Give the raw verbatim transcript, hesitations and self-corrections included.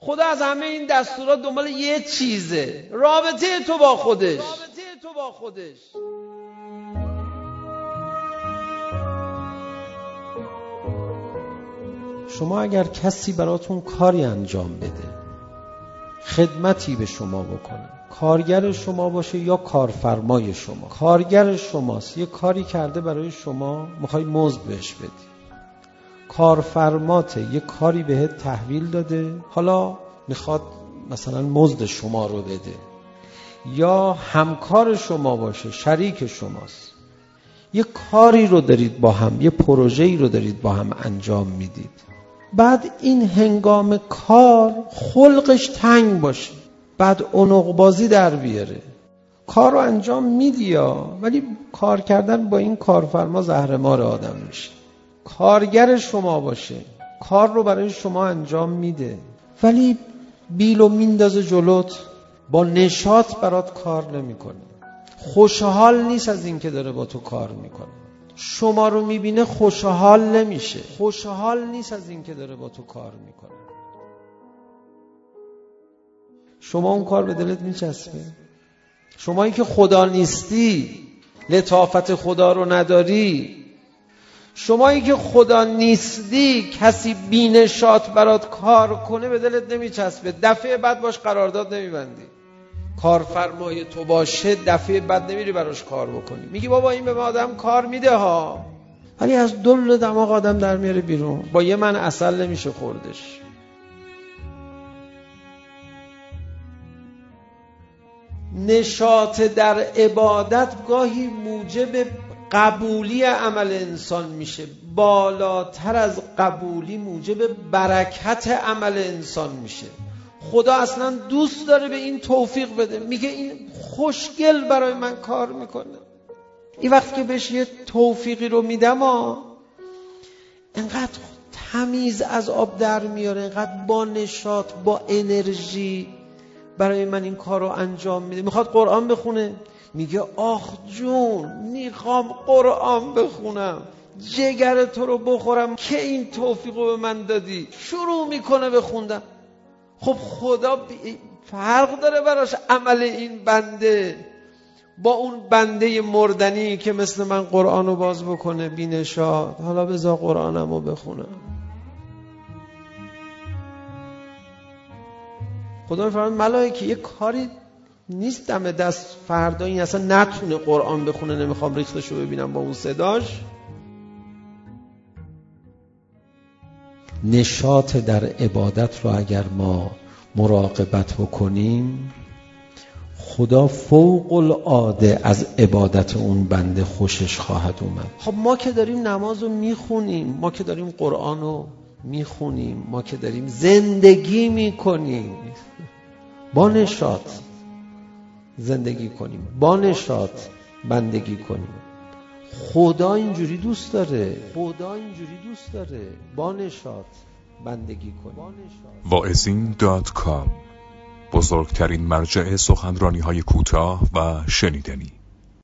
خدا از همه این دستورات دنبال یه چیزه، رابطه تو با خودش. رابطه تو با خودش. شما اگر کسی براتون کاری انجام بده، خدمتی به شما بکنه، کارگر شما باشه یا کارفرمای شما، کارگر شماست، یه کاری کرده برای شما، میخوای مزد بهش بدی. کارفرماته، یه کاری بهت تحویل داده، حالا میخواد مثلا مزد شما رو بده. یا همکار شما باشه، شریک شماست، یه کاری رو دارید با هم، یه پروژه‌ای رو دارید با هم انجام میدید. بعد این هنگام کار خلقش تنگ باشه، بعد عنق بازی در بیاره. کار رو انجام میدی ها، ولی کار کردن با این کارفرما زهرمار آدم میشه. کارگر شما باشه، کار رو برای شما انجام میده، ولی بیلو میندازه جلوت، با نشاط برات کار نمیکنه، خوشحال نیست از این که داره با تو کار میکنه. شما رو میبینه خوشحال نمیشه، خوشحال نیست از این که داره با تو کار میکنه. شما اون کار به دلت میچسبه؟ شمایی که خدا نیستی، لطافت خدا رو نداری، شمایی که خدا نیستی، کسی بی‌نشاط برات کار کنه به دلت نمیچسبه، دفعه بعد باش قرارداد نمیبندی. کارفرمای تو باشه، دفعه بعد نمیری براش کار بکنی، میگی بابا این به آدم کار میده ها، ولی از دل دماغ آدم در میاره بیرون. با یه من عسل نمیشه خوردش. نشاط در عبادت گاهی موجب قبولی عمل انسان میشه، بالاتر از قبولی موجب برکت عمل انسان میشه. خدا اصلا دوست داره به این توفیق بده، میگه این خوشگل برای من کار میکنه. این وقت که بهش یه توفیقی رو میدم ها، انقدر تمیز از آب در میاره، انقدر با نشاط، با انرژی برای من این کار رو انجام میده. میخواد قرآن بخونه، میگه آخ جون میخوام قرآن بخونم، جگر تو رو بخورم که این توفیق رو به من دادی. شروع میکنه به خوندن. خب خدا فرق داره براش عمل این بنده با اون بنده مردنی که مثل من قرآن رو باز بکنه بی نشاط، حالا بذار قرآنم رو بخونم. خدا میفرماید ملائکه یه کاری نیست دم دست فردا این اصلا نتونه قرآن بخونه، نمیخوام ریختشو ببینم با اون صداش. نشاط در عبادت رو اگر ما مراقبت بکنیم، خدا فوق العاده از عبادت اون بنده خوشش خواهد اومد. خب ما که داریم نماز رو میخونیم، ما که داریم قرآن رو میخونیم، ما که داریم زندگی میکنیم، با نشاط زندگی کنیم، با نشاط بندگی کنیم. خدا اینجوری دوست داره، خدا اینجوری دوست داره، با نشاط بندگی کنیم. واعظین دات کام، بزرگترین مرجع سخنرانی های کوتاه و شنیدنی.